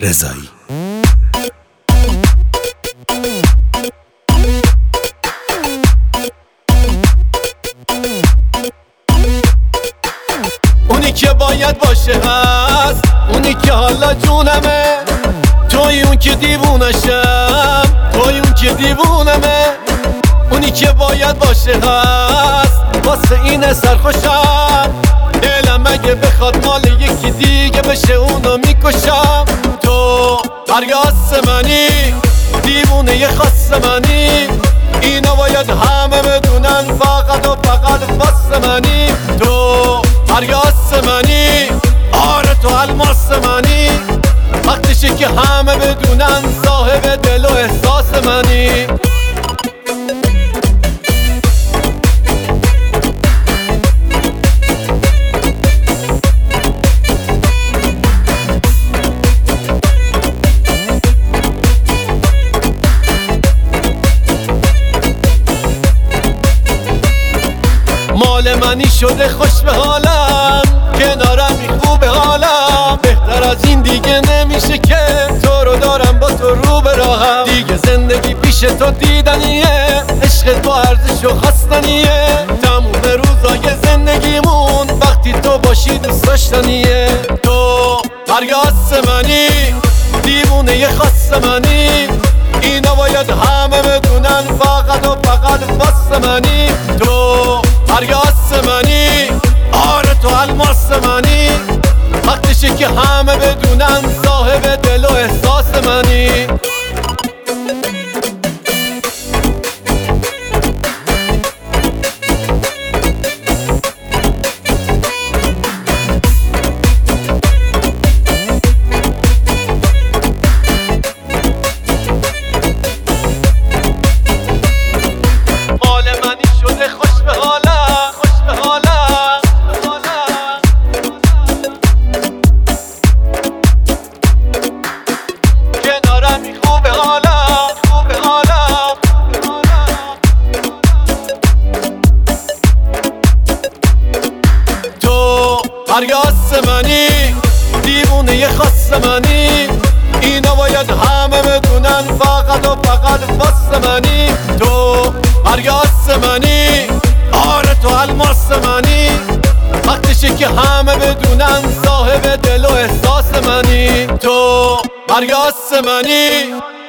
رضایی. اونی که باید باشه هست، اونی که حالا جونمه، توی اون که دیوونشم، توی اون که دیوونمه. اونی که باید باشه هست، واسه اینه سرخوشم، دلم اگه بخواد مال یکی دیگه بشه اونو میکشم. تو هرگاز منی، دیوونه یه خاص منی، اینا باید همه بدونن فقط و فقط واسه منی. تو هرگاز منی، آره تو الماس منی، وقتشه که همه بدونن صاحب دل و احساس منی. مال منی شده خوش به حالم، کنارمی خوب حالم، بهتر از این دیگه نمیشه که تو رو دارم با تو رو به راهم. دیگه زندگی پیش تو دیدنیه، عشق تو ارزش و خواستنیه، تموم روزای زندگیمون وقتی تو باشی دوست داشتنیه. تو هرگاز منی، دیوونه یه خاص منی، اینا باید همه بدونن فقط و فقط واسه منی. تو هرگاز منی، آره تو الماس منی، وقتشه که همه بدونن صاحب دل و احساس منی. مال منی شده خوش به حالم، خوش به حالم، کنارمی خوب حالم، خوب حالم. تو هرگاز منی، دیوونه یه خاص منی، اینا باید همه بدونن فقط و فقط واسه منی. تو هرگاز منی، آره تو الماس منی، وقتشه که همه بدونن صاحب دل و احساس منی. تو هرگاز منی.